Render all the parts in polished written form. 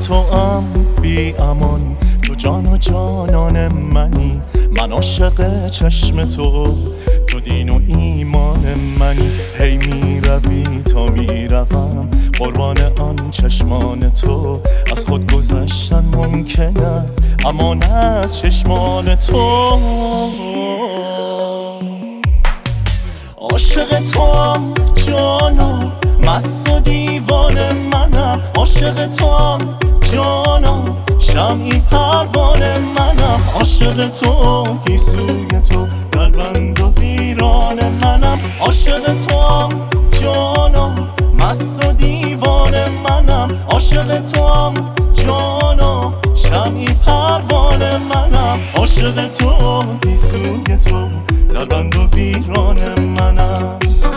تو هم بی امان، تو جان و جانان منی، من عاشق چشم تو، تو دین و ایمان منی. هی میروی تا میروم قربان آن چشمان تو، از خود گذشتن ممکن است اما نه از چشمان تو. عاشق تو هم جانا، مست و دیوانه منم. عاشق تو هم جانا، شمعی پروانه منم. عاشق تو گیسوی تو در بند و ویران منم. عاشق تو هم جانا، مست و دیوانه منم. عاشق تو هم جانا، شمعی پروانه منم. عاشق تو گیسوی تو در بند و ویران منم.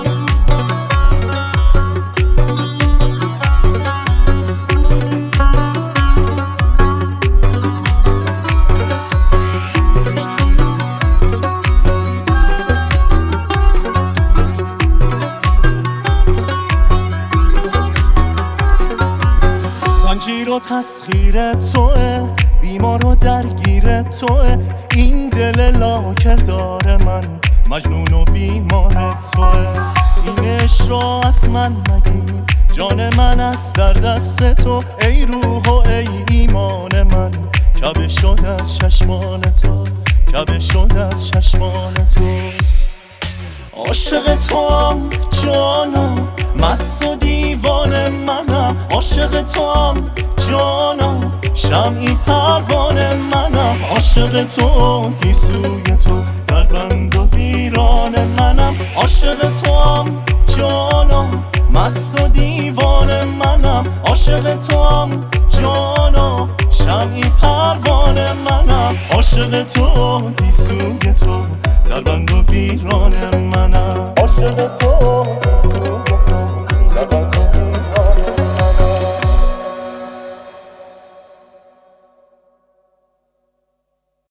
زنجیر و تسخیر توه، بیمار و درگیر توه. این دل لاکردار من مجنون و بیمار توه. این عشق را از من مگیر، جان من از در دست تو. ای روح و ای ایمان من، کعبه شد از چشمان تو، کعبه شد از چشمان تو. عاشق تو هم جانا، مست و دیوانه منم. عاشق تو هم جانا، شمعی پروانه منم. عاشق تو گیسوی تو در بند و ویران منم. عاشق تو هم جانا، مست و دیوانه منم. عاشق تو هم جانا، شمعی پروانه منم. عاشق تو گیسوی تو در بند و ویران منم. عاشق تو